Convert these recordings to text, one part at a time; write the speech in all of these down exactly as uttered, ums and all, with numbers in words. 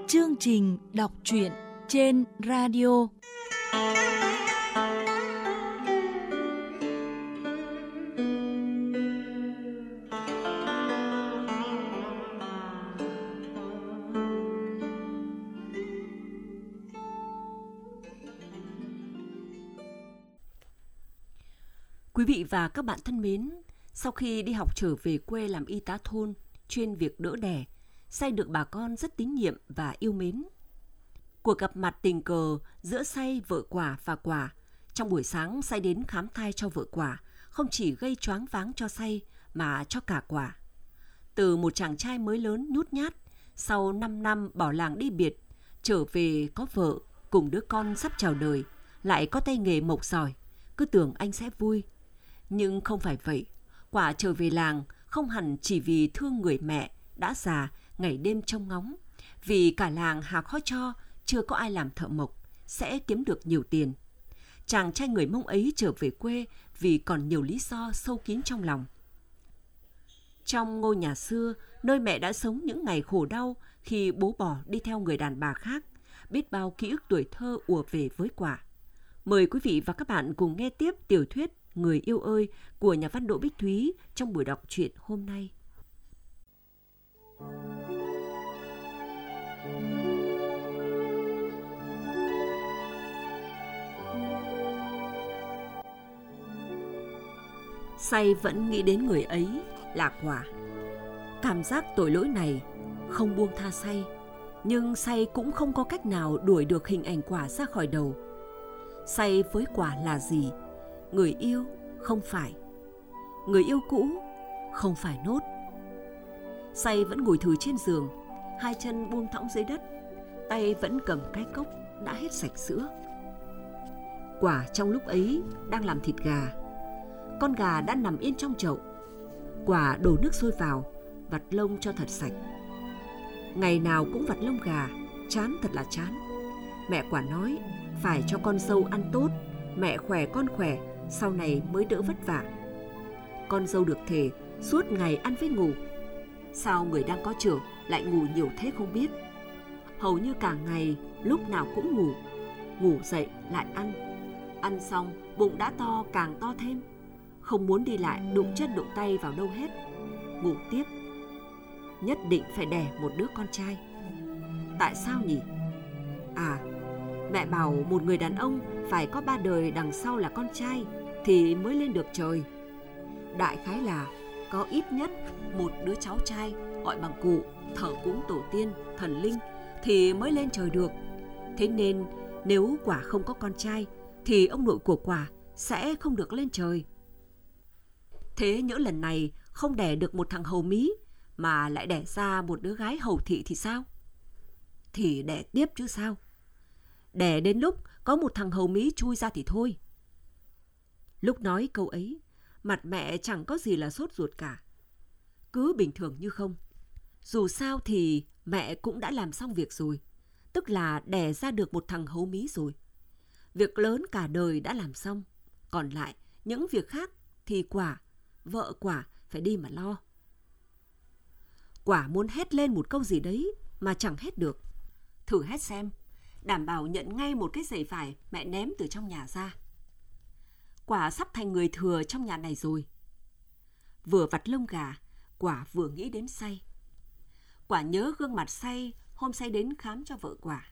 chương trình đọc truyện trên radio. Quý vị và các bạn thân mến, sau khi đi học trở về quê làm y tá thôn, chuyên việc đỡ đẻ, Say được bà con rất tín nhiệm và yêu mến. Cuộc gặp mặt tình cờ giữa Say, vợ Quả và Quả. Trong buổi sáng, Say đến khám thai cho vợ Quả, không chỉ gây choáng váng cho Say mà cho cả Quả. Từ một chàng trai mới lớn nhút nhát, sau năm năm bỏ làng đi biệt, trở về có vợ, cùng đứa con sắp chào đời, lại có tay nghề mộc giỏi, cứ tưởng anh sẽ vui. Nhưng không phải vậy, Quả trở về làng không hẳn chỉ vì thương người mẹ đã già ngày đêm trông ngóng, vì cả làng hà khó cho, chưa có ai làm thợ mộc, sẽ kiếm được nhiều tiền. Chàng trai người Mông ấy trở về quê vì còn nhiều lý do sâu kín trong lòng. Trong ngôi nhà xưa, nơi mẹ đã sống những ngày khổ đau khi bố bỏ đi theo người đàn bà khác, biết bao ký ức tuổi thơ ùa về với Quả. Mời quý vị và các bạn cùng nghe tiếp tiểu thuyết Người yêu ơi của nhà văn Đỗ Bích Thúy trong buổi đọc truyện hôm nay. Say vẫn nghĩ đến người ấy là Quả. Cảm giác tội lỗi này không buông tha Say, nhưng Say cũng không có cách nào đuổi được hình ảnh Quả ra khỏi đầu. Say với Quả là gì? Người yêu không phải, người yêu cũ không phải nốt. Say vẫn ngồi thừ trên giường, hai chân buông thõng dưới đất, tay vẫn cầm cái cốc đã hết sạch sữa. Quả trong lúc ấy đang làm thịt gà. Con gà đã nằm yên trong chậu. Quả đổ nước sôi vào, vặt lông cho thật sạch. Ngày nào cũng vặt lông gà, chán thật là chán. Mẹ Quả nói phải cho con dâu ăn tốt, mẹ khỏe con khỏe, sau này mới đỡ vất vả. Con dâu được thề suốt ngày ăn với ngủ. Sao người đang có chửa lại ngủ nhiều thế không biết. Hầu như cả ngày lúc nào cũng ngủ. Ngủ dậy lại ăn. Ăn xong bụng đã to càng to thêm. Không muốn đi lại đụng chân đụng tay vào đâu hết. Ngủ tiếp. Nhất định phải đẻ một đứa con trai. Tại sao nhỉ? À, mẹ bảo một người đàn ông phải có ba đời đằng sau là con trai thì mới lên được trời. Đại khái là có ít nhất một đứa cháu trai gọi bằng cụ, thờ cúng tổ tiên, thần linh thì mới lên trời được. Thế nên nếu Quả không có con trai thì ông nội của Quả sẽ không được lên trời. Thế nhỡ lần này không đẻ được một thằng hầu mí mà lại đẻ ra một đứa gái hầu thị thì sao? Thì đẻ tiếp chứ sao. Đẻ đến lúc có một thằng hầu mí chui ra thì thôi. Lúc nói câu ấy, mặt mẹ chẳng có gì là sốt ruột cả. Cứ bình thường như không. Dù sao thì mẹ cũng đã làm xong việc rồi. Tức là đẻ ra được một thằng hấu mí rồi. Việc lớn cả đời đã làm xong. Còn lại những việc khác thì Quả, vợ Quả phải đi mà lo. Quả muốn hét lên một câu gì đấy mà chẳng hét được. Thử hét xem, đảm bảo nhận ngay một cái giày vải mẹ ném từ trong nhà ra. Quả sắp thành người thừa trong nhà này rồi. Vừa vặt lông gà, Quả vừa nghĩ đến Say. Quả nhớ gương mặt Say hôm Say đến khám cho vợ Quả.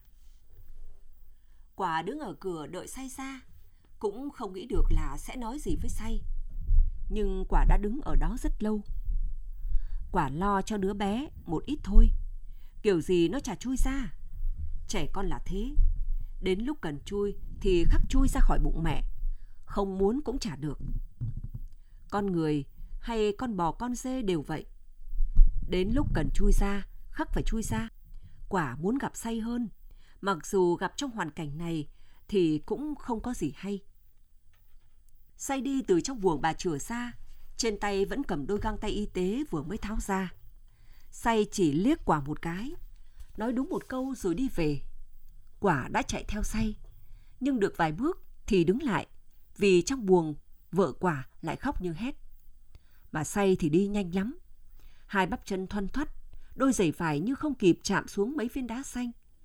Quả đứng ở cửa đợi Say ra, cũng không nghĩ được là sẽ nói gì với Say. Nhưng Quả đã đứng ở đó rất lâu. Quả lo cho đứa bé một ít thôi, kiểu gì nó chả chui ra. Trẻ con là thế, đến lúc cần chui thì khắc chui ra khỏi bụng mẹ, không muốn cũng chả được. Con người hay con bò con dê đều vậy. Đến lúc cần chui ra, khắc phải chui ra. Quả muốn gặp Say hơn, mặc dù gặp trong hoàn cảnh này thì cũng không có gì hay. Say đi từ trong buồng bà chửa ra, trên tay vẫn cầm đôi găng tay y tế vừa mới tháo ra. Say chỉ liếc Quả một cái, nói đúng một câu rồi đi về. Quả đã chạy theo Say, nhưng được vài bước thì đứng lại, vì trong buồng vợ Quả lại khóc như hét. Mà Say thì đi nhanh lắm. Hai bắp chân thoăn thoắt, đôi giày vải như không kịp chạm xuống mấy viên đá xanh.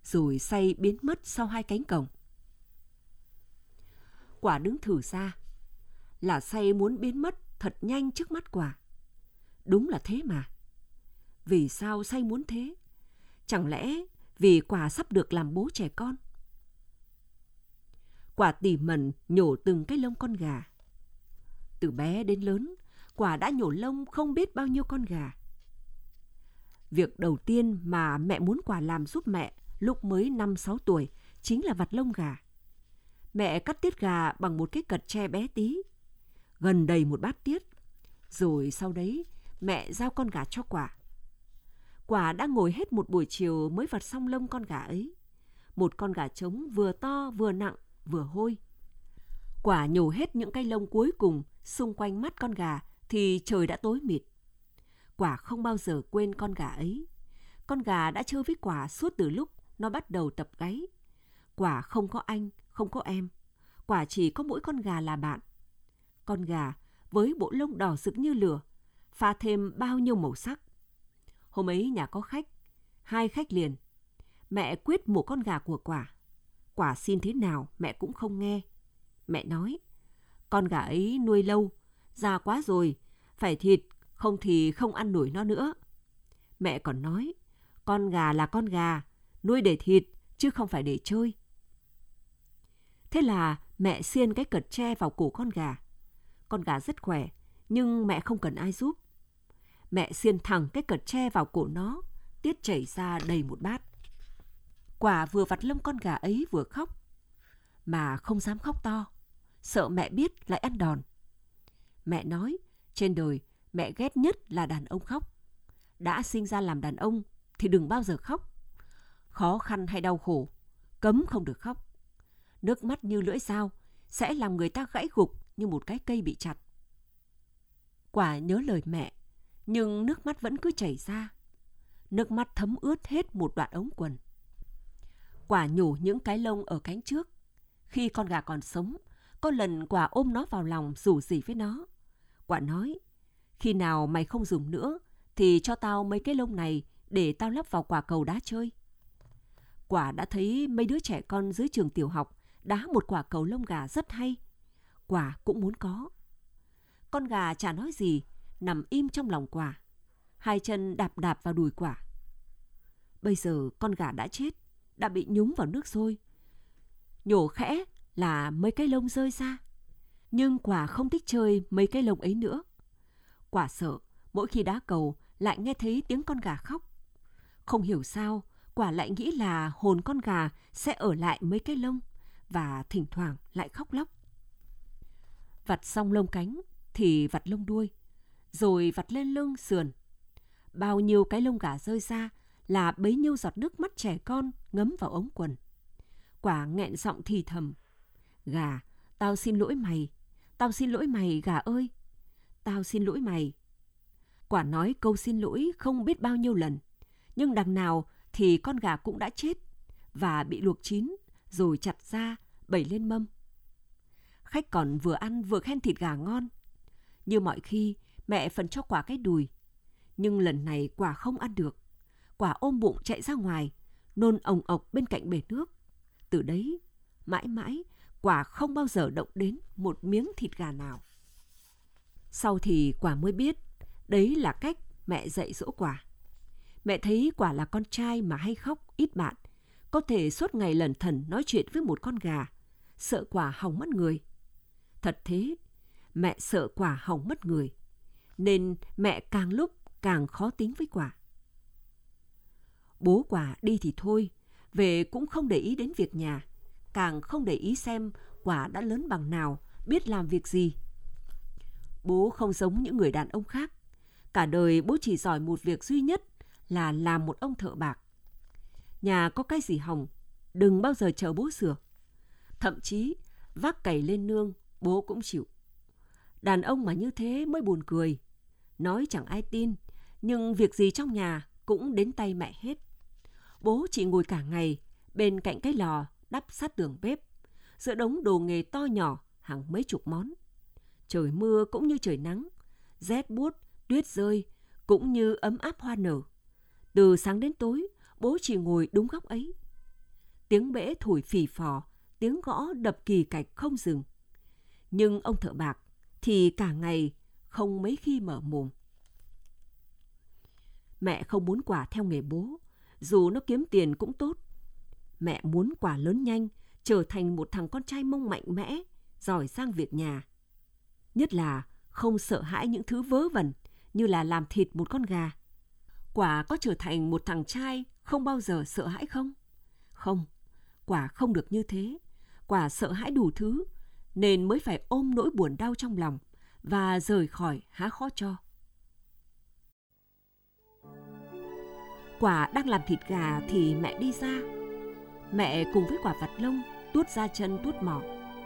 rồi say biến mất sau hai cánh cổng. Quả đứng thử ra, là say muốn biến mất thật nhanh trước mắt Quả. Đúng là thế mà. Vì sao say muốn thế? Chẳng lẽ vì Quả sắp được làm bố trẻ con? Quả tỉ mẩn nhổ từng cái lông con gà. Từ bé đến lớn, Quả đã nhổ lông không biết bao nhiêu con gà. Việc đầu tiên mà mẹ muốn Quả làm giúp mẹ lúc mới năm sáu tuổi chính là vặt lông gà. Mẹ cắt tiết gà bằng một cái cật tre bé tí, gần đầy một bát tiết. Rồi sau đấy mẹ giao con gà cho Quả. Quả đã ngồi hết một buổi chiều mới vặt xong lông con gà ấy. Một con gà trống vừa to vừa nặng vừa hôi. Quả nhổ hết những cái lông cuối cùng xung quanh mắt con gà thì trời đã tối mịt. Quả không bao giờ quên con gà ấy. Con gà đã chơi với Quả suốt từ lúc nó bắt đầu tập gáy. Quả không có anh, không có em. Quả chỉ có mỗi con gà là bạn. Con gà với bộ lông đỏ rực như lửa, pha thêm bao nhiêu màu sắc. Hôm ấy nhà có khách, hai khách liền. Mẹ quyết mổ con gà của Quả. Quả xin thế nào mẹ cũng không nghe. Mẹ nói, con gà ấy nuôi lâu, già quá rồi, phải thịt, không thì không ăn nổi nó nữa. Mẹ còn nói, con gà là con gà, nuôi để thịt chứ không phải để chơi. Thế là mẹ xiên cái cật tre vào cổ con gà. Con gà rất khỏe, nhưng mẹ không cần ai giúp. Mẹ xiên thẳng cái cật tre vào cổ nó, tiết chảy ra đầy một bát. Quả vừa vặt lông con gà ấy vừa khóc, mà không dám khóc to, sợ mẹ biết lại ăn đòn. Mẹ nói, trên đời mẹ ghét nhất là đàn ông khóc. Đã sinh ra làm đàn ông thì đừng bao giờ khóc. Khó khăn hay đau khổ, cấm không được khóc. Nước mắt như lưỡi dao sẽ làm người ta gãy gục như một cái cây bị chặt. Quả nhớ lời mẹ, nhưng nước mắt vẫn cứ chảy ra. Nước mắt thấm ướt hết một đoạn ống quần. Quả nhổ những cái lông ở cánh trước. Khi con gà còn sống, có lần Quả ôm nó vào lòng rủ rỉ với nó. Quả nói, khi nào mày không dùng nữa thì cho tao mấy cái lông này để tao lắp vào quả cầu đá chơi. Quả đã thấy mấy đứa trẻ con dưới trường tiểu học đá một quả cầu lông gà rất hay. Quả cũng muốn có. Con gà chả nói gì, nằm im trong lòng Quả. Hai chân đạp đạp vào đùi Quả. Bây giờ con gà đã chết, đã bị nhúng vào nước sôi. Nhổ khẽ là mấy cái lông rơi ra. Nhưng Quả không thích chơi mấy cái lông ấy nữa. Quả sợ mỗi khi đá cầu lại nghe thấy tiếng con gà khóc. Không hiểu sao, Quả lại nghĩ là hồn con gà sẽ ở lại mấy cái lông và thỉnh thoảng lại khóc lóc. Vặt xong lông cánh thì vặt lông đuôi, rồi vặt lên lưng sườn. Bao nhiêu cái lông gà rơi ra là bấy nhiêu giọt nước mắt trẻ con ngấm vào ống quần. Quả nghẹn giọng thì thầm, gà, tao xin lỗi mày, tao xin lỗi mày gà ơi, tao xin lỗi mày. Quả nói câu xin lỗi không biết bao nhiêu lần, nhưng đằng nào thì con gà cũng đã chết và bị luộc chín rồi chặt ra bày lên mâm. Khách còn vừa ăn vừa khen thịt gà ngon. Như mọi khi, mẹ phần cho Quả cái đùi. Nhưng lần này Quả không ăn được. Quả ôm bụng chạy ra ngoài, nôn ồng ộc bên cạnh bể nước. Từ đấy, mãi mãi, Quả không bao giờ động đến một miếng thịt gà nào. Sau thì Quả mới biết, đấy là cách mẹ dạy dỗ Quả. Mẹ thấy Quả là con trai mà hay khóc, ít bạn, có thể suốt ngày lẩn thẩn nói chuyện với một con gà, sợ Quả hỏng mất người. Thật thế, mẹ sợ Quả hỏng mất người, nên mẹ càng lúc càng khó tính với Quả. Bố Quả đi thì thôi, về cũng không để ý đến việc nhà, càng không để ý xem Quả đã lớn bằng nào, biết làm việc gì. Bố không giống những người đàn ông khác. Cả đời bố chỉ giỏi một việc duy nhất là làm một ông thợ bạc. Nhà có cái gì hỏng, đừng bao giờ chờ bố sửa. Thậm chí vác cày lên nương, bố cũng chịu. Đàn ông mà như thế mới buồn cười. Nói chẳng ai tin, nhưng việc gì trong nhà cũng đến tay mẹ hết. Bố chỉ ngồi cả ngày bên cạnh cái lò đắp sát tường bếp, giữa đống đồ nghề to nhỏ hàng mấy chục món. Trời mưa cũng như trời nắng, rét buốt, tuyết rơi cũng như ấm áp hoa nở. Từ sáng đến tối, bố chỉ ngồi đúng góc ấy. tiếng bể thổi phì phò, tiếng gõ đập kỳ cạch không dừng. Nhưng ông thợ bạc thì cả ngày không mấy khi mở mồm. Mẹ không muốn Quả theo nghề bố, dù nó kiếm tiền cũng tốt. Mẹ muốn Quả lớn nhanh, trở thành một thằng con trai mông mạnh mẽ, giỏi giang việc nhà. Nhất là không sợ hãi những thứ vớ vẩn như là làm thịt một con gà. Quả có trở thành một thằng trai không bao giờ sợ hãi không? Không, Quả không được như thế. Quả sợ hãi đủ thứ, nên mới phải ôm nỗi buồn đau trong lòng và rời khỏi há khó cho. Quả đang làm thịt gà thì mẹ đi ra. Mẹ cùng với Quả vặt lông, tuốt da chân tuốt mỏ.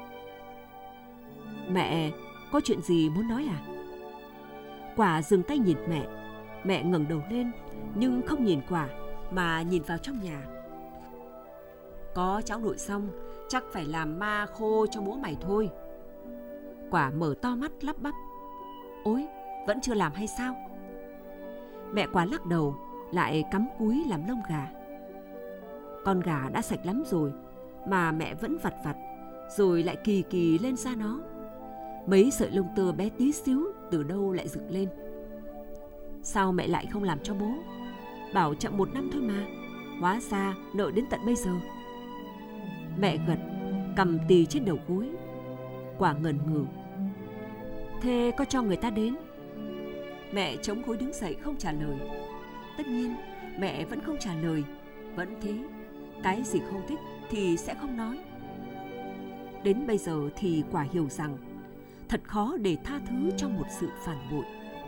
Mẹ, có chuyện gì muốn nói à? Quả dừng tay nhìn mẹ. Mẹ ngẩng đầu lên, nhưng không nhìn Quả mà nhìn vào trong nhà. Có cháo nội xong, chắc phải làm ma khô cho bố mày thôi. Quả mở to mắt lắp bắp. Ôi, vẫn chưa làm hay sao? Mẹ Quả lắc đầu, lại cắm cúi làm lông gà. Con gà đã sạch lắm rồi, mà mẹ vẫn vặt vặt, rồi lại kỳ kỳ lên da nó. Mấy sợi lông tơ bé tí xíu từ đâu lại dựng lên. Sao mẹ lại không làm cho bố? Bảo chậm một năm thôi mà, hóa ra nợ đến tận bây giờ. Mẹ gật, cầm tì trên đầu gối. Quả ngần ngừ. Thế có cho người ta đến? Mẹ chống gối đứng dậy không trả lời. Tất nhiên mẹ vẫn không trả lời. Vẫn thế, cái gì không thích thì sẽ không nói. Đến bây giờ thì Quả hiểu rằng thật khó để tha thứ cho một sự phản bội.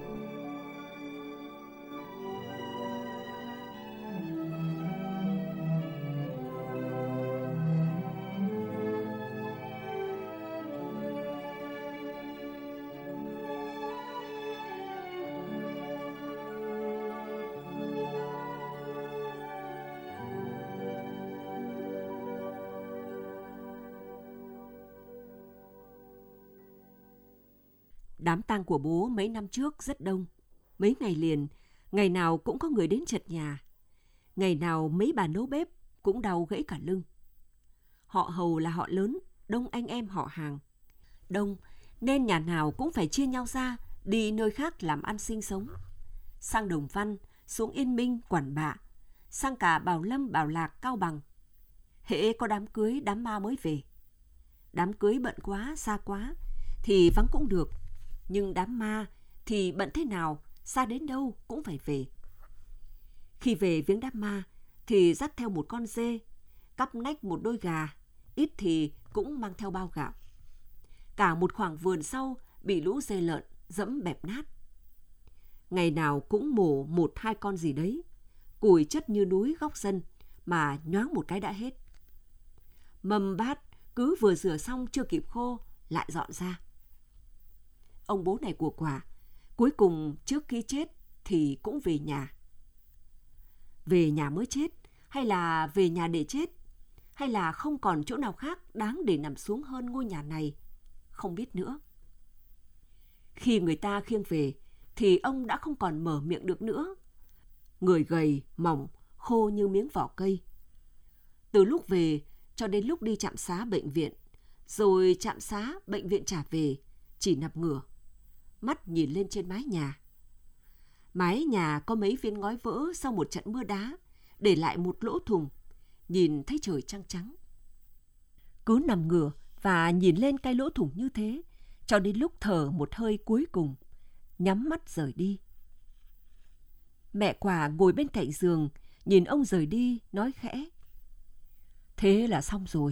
Đám tang của bố mấy năm trước rất đông. Mấy ngày liền, ngày nào cũng có người đến chật nhà. Ngày nào mấy bà nấu bếp cũng đau gãy cả lưng. Họ Hầu là họ lớn, đông anh em họ hàng. Đông nên nhà nào cũng phải chia nhau ra đi nơi khác làm ăn sinh sống. Sang Đồng Văn, xuống Yên Minh, Quản Bạ, sang cả Bảo Lâm, Bảo Lạc, Cao Bằng. Hễ có đám cưới, đám ma mới về. Đám cưới bận quá, xa quá thì vắng cũng được. Nhưng đám ma thì bận thế nào, xa đến đâu cũng phải về. Khi về viếng đám ma thì dắt theo một con dê, cắp nách một đôi gà, ít thì cũng mang theo bao gạo. Cả một khoảng vườn sau bị lũ dê lợn dẫm bẹp nát. Ngày nào cũng mổ một hai con gì đấy, củi chất như núi góc sân mà nhoáng một cái đã hết. Mâm bát cứ vừa rửa xong chưa kịp khô lại dọn ra. Ông bố này của Quả, cuối cùng trước khi chết thì cũng về nhà. Về nhà mới chết, hay là về nhà để chết, hay là không còn chỗ nào khác đáng để nằm xuống hơn ngôi nhà này, không biết nữa. Khi người ta khiêng về, thì ông đã không còn mở miệng được nữa. Người gầy, mỏng, khô như miếng vỏ cây. Từ lúc về cho đến lúc đi trạm xá bệnh viện, rồi trạm xá bệnh viện trả về, chỉ nằm ngửa, mắt nhìn lên trên mái nhà. Mái nhà có mấy viên ngói vỡ sau một trận mưa đá, để lại một lỗ thủng, nhìn thấy trời trăng trắng. Cứ nằm ngửa và nhìn lên cái lỗ thủng như thế, cho đến lúc thở một hơi cuối cùng, nhắm mắt rời đi. Mẹ Quả ngồi bên cạnh giường, nhìn ông rời đi, nói khẽ: Thế là xong rồi.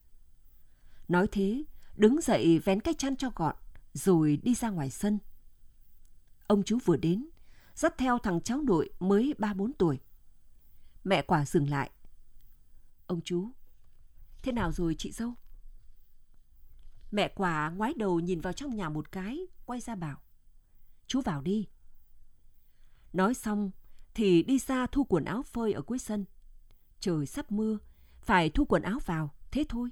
Nói thế, đứng dậy vén cái chăn cho gọn, rồi đi ra ngoài sân. Ông chú vừa đến, dắt theo thằng cháu nội mới ba bốn tuổi. Mẹ Quả dừng lại. Ông chú, thế nào rồi chị dâu? Mẹ Quả ngoái đầu nhìn vào trong nhà một cái, quay ra bảo: Chú vào đi. Nói xong thì đi ra thu quần áo phơi ở cuối sân. Trời sắp mưa, phải thu quần áo vào, thế thôi.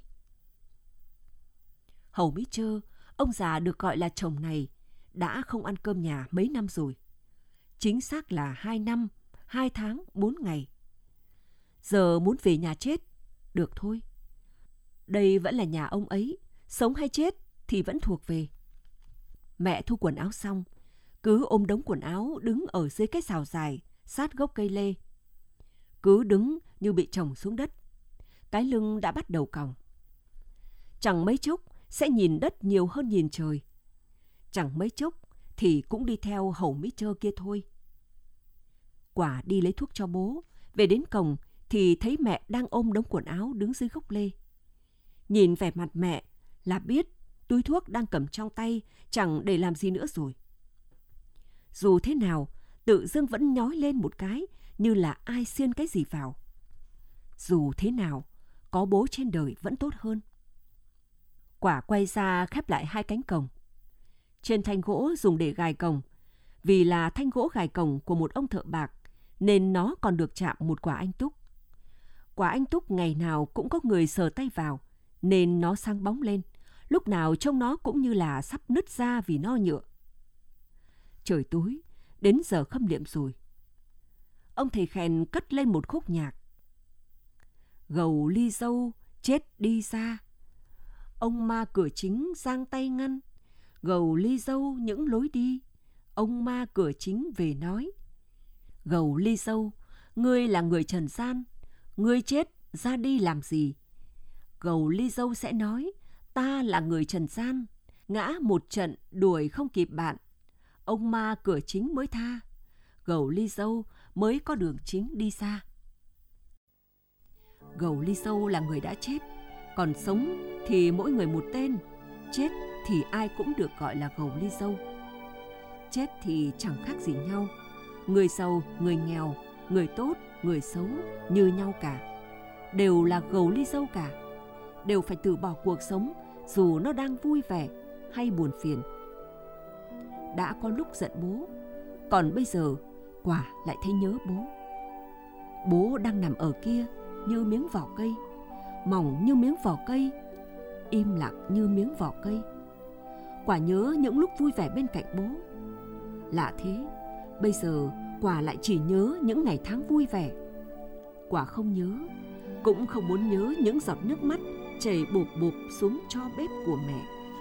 Hầu Mỹ Trơ, ông già được gọi là chồng này, đã không ăn cơm nhà mấy năm rồi. Chính xác là hai năm, hai tháng, bốn ngày. Giờ muốn về nhà chết, Được thôi. Đây vẫn là nhà ông ấy, sống hay chết thì vẫn thuộc về. Mẹ thu quần áo xong, cứ ôm đống quần áo đứng ở dưới cái rào dài, sát gốc cây lê. Cứ đứng như bị chồng xuống đất. Cái lưng đã bắt đầu còng. Chẳng mấy chốc sẽ nhìn đất nhiều hơn nhìn trời. Chẳng mấy chốc thì cũng đi theo hầu Mỹ Trơ kia thôi. Quả đi lấy thuốc cho bố, về đến cổng thì thấy mẹ đang ôm đống quần áo đứng dưới gốc lê. Nhìn vẻ mặt mẹ là biết túi thuốc đang cầm trong tay chẳng để làm gì nữa rồi. Dù thế nào, tự dưng vẫn nhói lên một cái như là ai xiên cái gì vào. Dù thế nào, có bố trên đời vẫn tốt hơn. Quả quay ra khép lại hai cánh cổng. Trên thanh gỗ dùng để gài cổng, vì là thanh gỗ gài cổng của một ông thợ bạc, nên nó còn được chạm một quả anh túc. Quả anh túc ngày nào cũng có người sờ tay vào, nên nó sáng bóng lên, lúc nào trông nó cũng như là sắp nứt ra vì no nhựa. Trời tối, đến giờ khâm liệm rồi. Ông thầy Khèn cất lên một khúc nhạc. Gầu ly dâu chết đi ra, ông ma cửa chính giang tay ngăn. Gầu ly dâu những lối đi, ông ma cửa chính về nói. Gầu ly dâu, ngươi là người trần gian, ngươi chết ra đi làm gì? Gầu ly dâu sẽ nói, ta là người trần gian, ngã một trận đuổi không kịp bạn, ông ma cửa chính mới tha. Gầu ly dâu mới có đường chính đi xa. Gầu ly dâu là người đã chết, còn sống thì mỗi người một tên, chết thì ai cũng được gọi là gầu ly dâu. Chết thì chẳng khác gì nhau, người giàu, người nghèo, người tốt, người xấu như nhau cả, đều là gầu ly dâu cả, đều phải từ bỏ cuộc sống dù nó đang vui vẻ hay buồn phiền. Đã có lúc giận bố, còn bây giờ Quả lại thấy nhớ bố. Bố đang nằm ở kia như miếng vỏ cây, mỏng như miếng vỏ cây, im lặng như miếng vỏ cây. Quả nhớ những lúc vui vẻ bên cạnh bố. Lạ thế, bây giờ Quả lại chỉ nhớ những ngày tháng vui vẻ. Quả không nhớ, cũng không muốn nhớ những giọt nước mắt chảy bộp bộp xuống tro bếp của mẹ.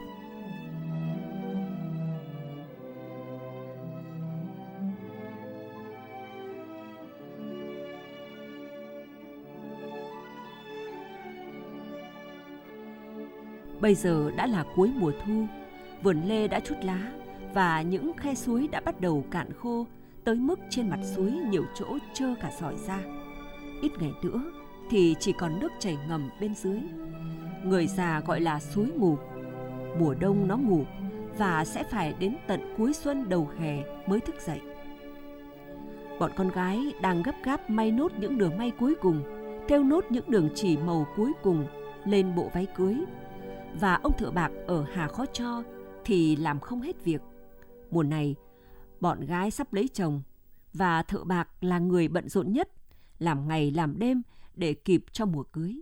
Bây giờ đã là cuối mùa thu, vườn lê đã chút lá và những khe suối đã bắt đầu cạn khô tới mức trên mặt suối nhiều chỗ trơ cả sỏi ra. Ít ngày nữa thì chỉ còn nước chảy ngầm bên dưới. Người già gọi là suối ngủ. Mùa đông nó ngủ và sẽ phải đến tận cuối xuân đầu hè mới thức dậy. Bọn con gái đang gấp gáp may nốt những đường may cuối cùng, thêu nốt những đường chỉ màu cuối cùng lên bộ váy cưới. Và ông thợ bạc ở Hà Khó Cho thì làm không hết việc. Mùa này, bọn gái sắp lấy chồng và thợ bạc là người bận rộn nhất, làm ngày làm đêm để kịp cho mùa cưới.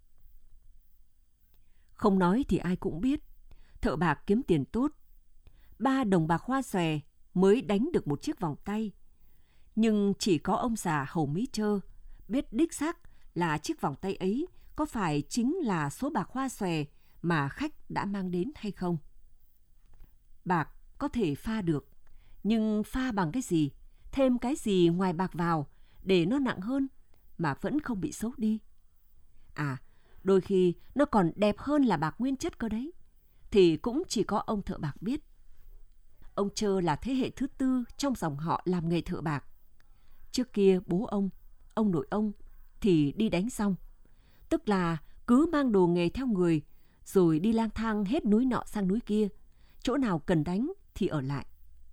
Không nói thì ai cũng biết, thợ bạc kiếm tiền tốt. Ba đồng bạc hoa xòe mới đánh được một chiếc vòng tay. Nhưng chỉ có ông già Hầu Mỹ Trơ biết đích xác là chiếc vòng tay ấy có phải chính là số bạc hoa xòe mà khách đã mang đến hay không. Bạc có thể pha được, nhưng pha bằng cái gì, thêm cái gì ngoài bạc vào để nó nặng hơn mà vẫn không bị xấu đi. À, đôi khi nó còn đẹp hơn là bạc nguyên chất cơ đấy, thì cũng chỉ có ông thợ bạc biết. Ông Trơ là thế hệ thứ tư trong dòng họ làm nghề thợ bạc. Trước kia bố ông, ông nội ông thì đi đánh xong, tức là cứ mang đồ nghề theo người, rồi đi lang thang hết núi nọ sang núi kia, chỗ nào cần đánh thì ở lại.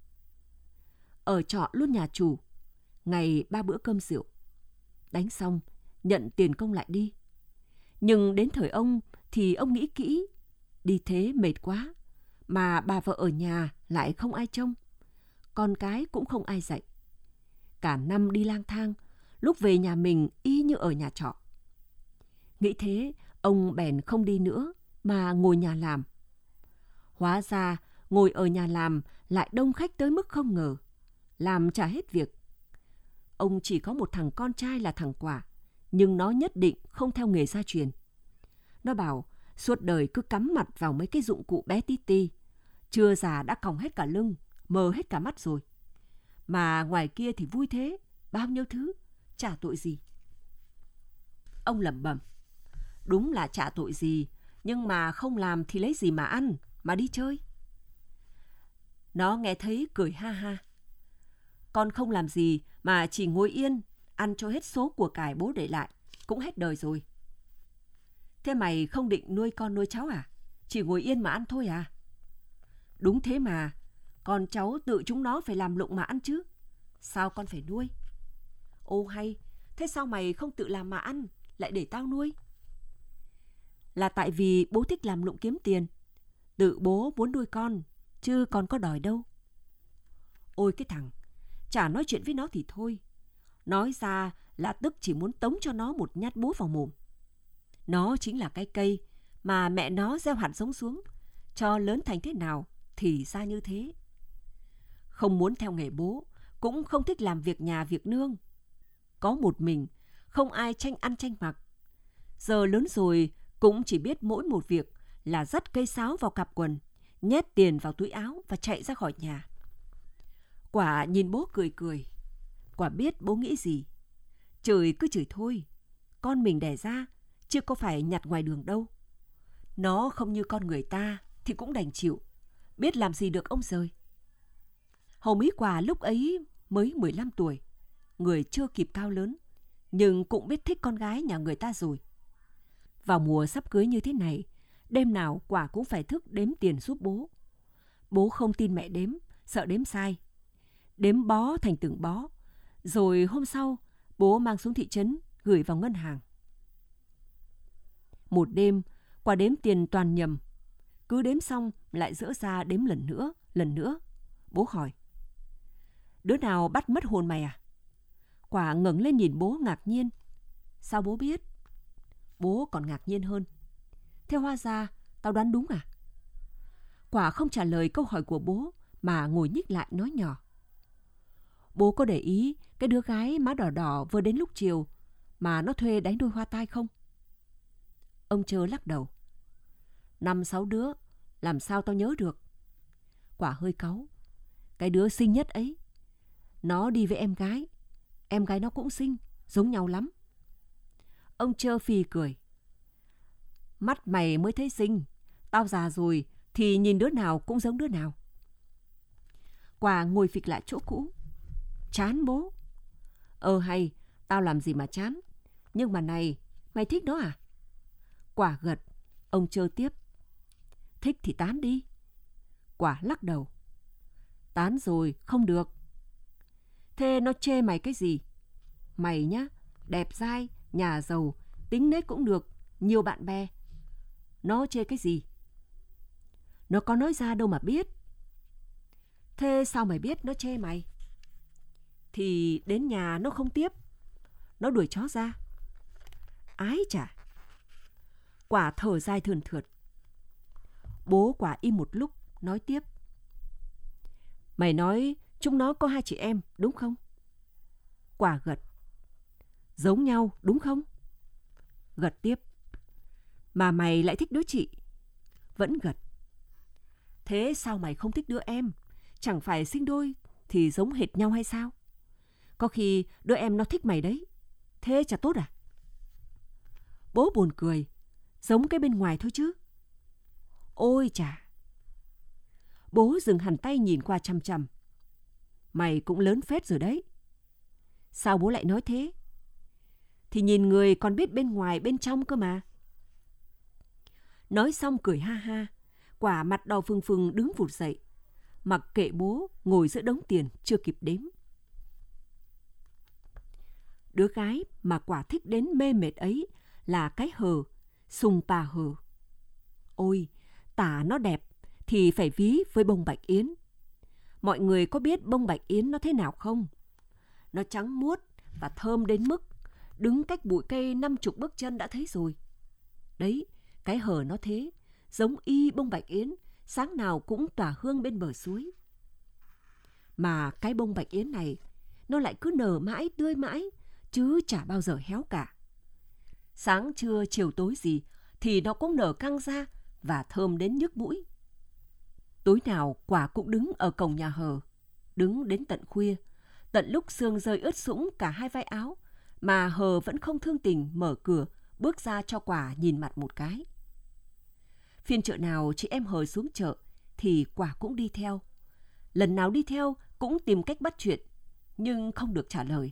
Ở trọ luôn nhà chủ, ngày ba bữa cơm rượu. Đánh xong, nhận tiền công lại đi. Nhưng đến thời ông thì ông nghĩ kỹ, đi thế mệt quá, mà bà vợ ở nhà lại không ai trông, con cái cũng không ai dạy. Cả năm đi lang thang, lúc về nhà mình y như ở nhà trọ. Nghĩ thế, ông bèn không đi nữa, mà ngồi nhà làm. Hóa ra, ngồi ở nhà làm lại đông khách tới mức không ngờ, làm chả hết việc. Ông chỉ có một thằng con trai là thằng Quả, nhưng nó nhất định không theo nghề gia truyền. Nó bảo suốt đời cứ cắm mặt vào mấy cái dụng cụ bé tí ti, chưa già đã còng hết cả lưng, mờ hết cả mắt rồi. Mà ngoài kia thì vui thế, bao nhiêu thứ, chả tội gì. Ông lẩm bẩm, đúng là chả tội gì, nhưng mà không làm thì lấy gì mà ăn, mà đi chơi. Nó nghe thấy cười ha ha. Con không làm gì mà chỉ ngồi yên, ăn cho hết số của cải bố để lại, cũng hết đời rồi. Thế mày không định nuôi con nuôi cháu à? Chỉ ngồi yên mà ăn thôi à? Đúng thế mà, con cháu tự chúng nó phải làm lụng mà ăn chứ. Sao con phải nuôi? Ô hay, thế sao mày không tự làm mà ăn, lại để tao nuôi? Là tại vì bố thích làm lụng kiếm tiền. Tự bố muốn nuôi con, chứ con có đòi đâu. Ôi cái thằng, chả nói chuyện với nó thì thôi. Nói ra là tức chỉ muốn tống cho nó một nhát búa vào mồm. Nó chính là cái cây mà mẹ nó gieo hạt giống xuống, cho lớn thành thế nào thì ra như thế. Không muốn theo nghề bố, cũng không thích làm việc nhà việc nương. Có một mình, không ai tranh ăn tranh mặc. Giờ lớn rồi cũng chỉ biết mỗi một việc là dắt cây sáo vào cặp quần, nhét tiền vào túi áo và chạy ra khỏi nhà. Quả nhìn bố cười cười. Quả biết bố nghĩ gì. Chửi cứ chửi thôi, con mình đẻ ra, chứ có phải nhặt ngoài đường đâu. Nó không như con người ta thì cũng đành chịu, biết làm gì được ông giời. Hầu Mỹ Quả lúc ấy mới mười lăm tuổi, người chưa kịp cao lớn, nhưng cũng biết thích con gái nhà người ta rồi. Vào mùa sắp cưới như thế này, đêm nào Quả cũng phải thức đếm tiền giúp bố. Bố không tin mẹ đếm, sợ đếm sai. Đếm bó thành từng bó, rồi hôm sau bố mang xuống thị trấn gửi vào ngân hàng. Một đêm, Quả đếm tiền toàn nhầm. Cứ đếm xong lại dỡ ra đếm lần nữa, lần nữa. Bố hỏi, đứa nào bắt mất hồn mày à? Quả ngẩng lên nhìn bố ngạc nhiên. Sao bố biết? Bố còn ngạc nhiên hơn. Thế hóa ra tao đoán đúng à? Quả không trả lời câu hỏi của bố mà ngồi nhích lại nói nhỏ. Bố có để ý cái đứa gái má đỏ đỏ vừa đến lúc chiều mà nó thuê đánh đôi hoa tai không? Ông Trơ lắc đầu. Năm sáu đứa, làm sao tao nhớ được? Quả hơi cáu. Cái đứa xinh nhất ấy, nó đi với em gái. Em gái nó cũng xinh, giống nhau lắm. Ông Trơ phì cười. Mắt mày mới thấy xinh, tao già rồi thì nhìn đứa nào cũng giống đứa nào. Quả ngồi phịch lại chỗ cũ. Chán bố. Ờ hay, tao làm gì mà chán. Nhưng mà này, mày thích nó à? Quả gật. Ông Trơ tiếp. Thích thì tán đi. Quả lắc đầu. Tán rồi, không được. Thế nó chê mày cái gì? Mày nhá, đẹp dai, nhà giàu, tính nết cũng được, nhiều bạn bè. Nó chê cái gì? Nó có nói ra đâu mà biết. Thế sao mày biết nó chê mày? Thì đến nhà nó không tiếp. Nó đuổi chó ra. Ái chà. Quả thở dài thườn thượt. Bố Quả im một lúc, nói tiếp. Mày nói chúng nó có hai chị em, đúng không? Quả gật. Giống nhau, đúng không? Gật tiếp. Mà mày lại thích đứa chị? Vẫn gật. Thế sao mày không thích đứa em? Chẳng phải sinh đôi thì giống hệt nhau hay sao? Có khi đứa em nó thích mày đấy. Thế chả tốt à? Bố buồn cười. Giống cái bên ngoài thôi chứ. Ôi chà. Bố dừng hẳn tay nhìn qua chằm chằm. Mày cũng lớn phết rồi đấy. Sao bố lại nói thế? Thì nhìn người còn biết bên ngoài bên trong cơ mà. Nói xong cười ha ha. Quả mặt đỏ phừng phừng đứng vụt dậy. Mặc kệ bố ngồi giữa đống tiền chưa kịp đếm. Đứa gái mà Quả thích đến mê mệt ấy là cái Hờ, Sùng Pà Hờ. Ôi, tả nó đẹp thì phải ví với bông bạch yến. Mọi người có biết bông bạch yến nó thế nào không? Nó trắng muốt và thơm đến mức đứng cách bụi cây năm chục bước chân đã thấy rồi. Đấy, cái Hờ nó thế, giống y bông bạch yến, sáng nào cũng tỏa hương bên bờ suối. Mà cái bông bạch yến này, nó lại cứ nở mãi, tươi mãi, chứ chả bao giờ héo cả. Sáng trưa chiều tối gì thì nó cũng nở căng ra và thơm đến nhức mũi. Tối nào Quả cũng đứng ở cổng nhà hờ, đứng đến tận khuya, tận lúc sương rơi ướt sũng cả hai vai áo, mà hờ vẫn không thương tình mở cửa bước ra cho Quả nhìn mặt một cái. Phiên chợ nào chị em hờ xuống chợ thì Quả cũng đi theo. Lần nào đi theo cũng tìm cách bắt chuyện, nhưng không được trả lời.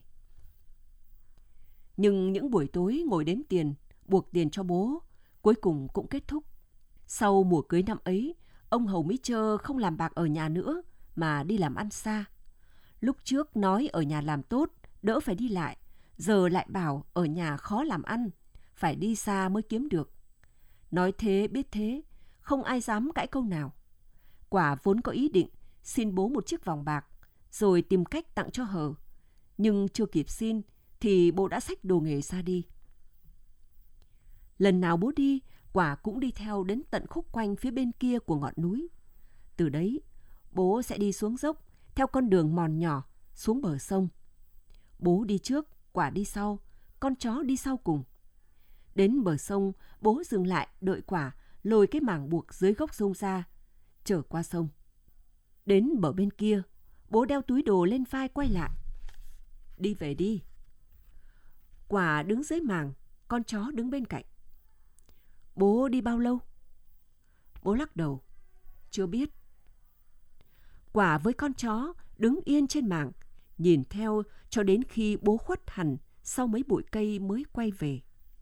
Nhưng những buổi tối ngồi đếm tiền, buộc tiền cho bố, cuối cùng cũng kết thúc. Sau mùa cưới năm ấy, ông Hầu Mỹ Trơ không làm bạc ở nhà nữa mà đi làm ăn xa. Lúc trước nói ở nhà làm tốt, đỡ phải đi lại, giờ lại bảo ở nhà khó làm ăn, phải đi xa mới kiếm được. Nói thế biết thế, không ai dám cãi câu nào. Quả vốn có ý định xin bố một chiếc vòng bạc, rồi tìm cách tặng cho hờ. Nhưng chưa kịp xin thì bố đã xách đồ nghề ra đi. Lần nào bố đi, Quả cũng đi theo đến tận khúc quanh phía bên kia của ngọn núi. Từ đấy, bố sẽ đi xuống dốc, theo con đường mòn nhỏ, xuống bờ sông. Bố đi trước, Quả đi sau, con chó đi sau cùng. Đến bờ sông, bố dừng lại đợi Quả lôi cái mảng buộc dưới gốc sông ra, chở qua sông. Đến bờ bên kia, bố đeo túi đồ lên vai quay lại. Đi về đi. Quả đứng dưới mảng, con chó đứng bên cạnh. Bố đi bao lâu? Bố lắc đầu. Chưa biết. Quả với con chó đứng yên trên mảng, nhìn theo cho đến khi bố khuất hẳn sau mấy bụi cây mới quay về.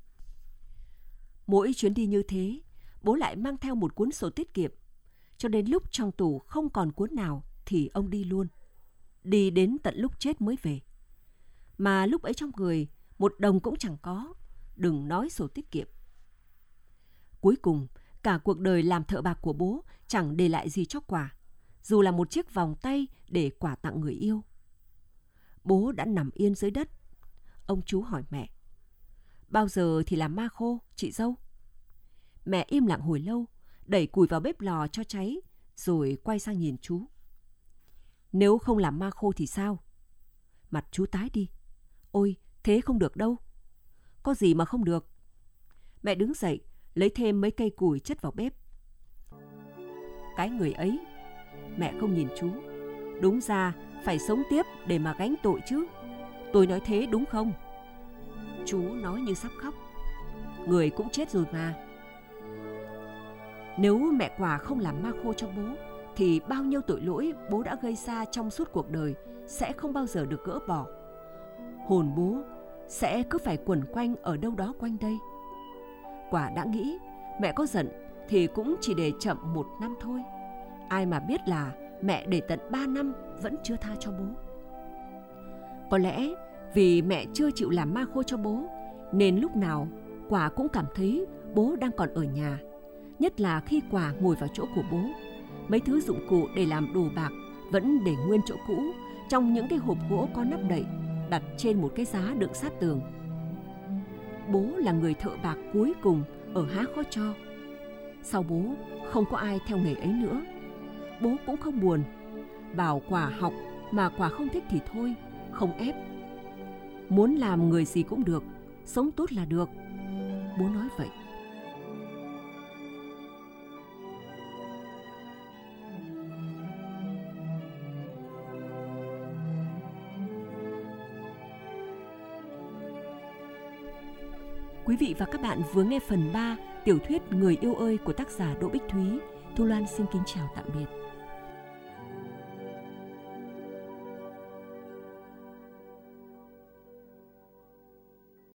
Mỗi chuyến đi như thế, bố lại mang theo một cuốn sổ tiết kiệm. Cho đến lúc trong tủ không còn cuốn nào thì ông đi luôn. Đi đến tận lúc chết mới về. Mà lúc ấy trong người một đồng cũng chẳng có, đừng nói sổ tiết kiệm. Cuối cùng, cả cuộc đời làm thợ bạc của bố chẳng để lại gì cho Quả, dù là một chiếc vòng tay để Quả tặng người yêu. Bố đã nằm yên dưới đất. Ông chú hỏi mẹ. Bao giờ thì làm ma khô, chị dâu? Mẹ im lặng hồi lâu, đẩy củi vào bếp lò cho cháy, rồi quay sang nhìn chú. Nếu không làm ma khô thì sao? Mặt chú tái đi. Ôi, thế không được đâu. Có gì mà không được? Mẹ đứng dậy, lấy thêm mấy cây củi chất vào bếp. Cái người ấy, mẹ không nhìn chú. Đúng ra phải sống tiếp để mà gánh tội chứ. Tôi nói thế đúng không? Chú nói như sắp khóc. Người cũng chết rồi mà. Nếu mẹ Quả không làm ma khô cho bố, thì bao nhiêu tội lỗi bố đã gây ra trong suốt cuộc đời sẽ không bao giờ được gỡ bỏ. Hồn bố sẽ cứ phải quẩn quanh ở đâu đó quanh đây. Quả đã nghĩ mẹ có giận thì cũng chỉ để chậm một năm thôi. Ai mà biết là mẹ để tận ba năm vẫn chưa tha cho bố. Có lẽ vì mẹ chưa chịu làm ma khô cho bố, nên lúc nào Quả cũng cảm thấy bố đang còn ở nhà. Nhất là khi Quả ngồi vào chỗ của bố, mấy thứ dụng cụ để làm đồ bạc vẫn để nguyên chỗ cũ, trong những cái hộp gỗ có nắp đậy, đặt trên một cái giá đựng sát tường. Bố là người thợ bạc cuối cùng ở Há Khó Cho. Sau bố không có ai theo nghề ấy nữa. Bố cũng không buồn, bảo Quả học mà Quả không thích thì thôi, không ép. Muốn làm người gì cũng được, sống tốt là được. Bố nói vậy. Quý vị và các bạn vừa nghe phần ba tiểu thuyết Người yêu ơi của tác giả Đỗ Bích Thúy. Thu Loan xin kính chào tạm biệt.